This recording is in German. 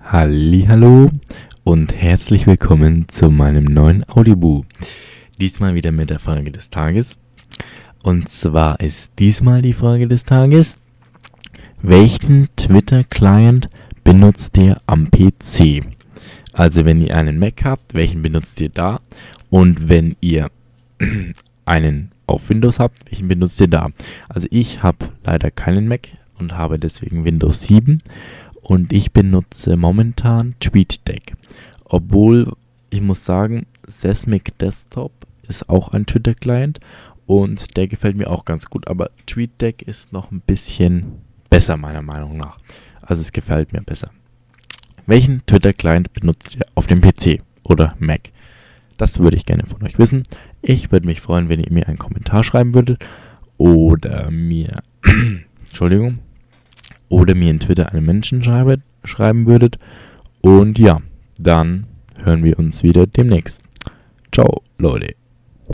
Hallihallo und herzlich willkommen zu meinem neuen Audiobuch. Diesmal wieder mit der Frage des Tages. Und zwar ist diesmal die Frage des Tages: Welchen Twitter-Client benutzt ihr am PC? Also wenn ihr einen Mac habt, welchen benutzt ihr da? Und wenn ihr einen auf Windows habt, welchen benutzt ihr da? Also ich habe leider keinen Mac und habe deswegen Windows 7. Und ich benutze momentan TweetDeck. Obwohl, ich muss sagen, Sesmic Desktop ist auch ein Twitter-Client und der gefällt mir auch ganz gut. Aber TweetDeck ist noch ein bisschen besser, meiner Meinung nach. Also es gefällt mir besser. Welchen Twitter-Client benutzt ihr auf dem PC oder Mac? Das würde ich gerne von euch wissen. Ich würde mich freuen, wenn ihr mir einen Kommentar schreiben würdet oder mir in Twitter einen Menschen schreiben würdet. Und ja, dann hören wir uns wieder demnächst. Ciao, Leute.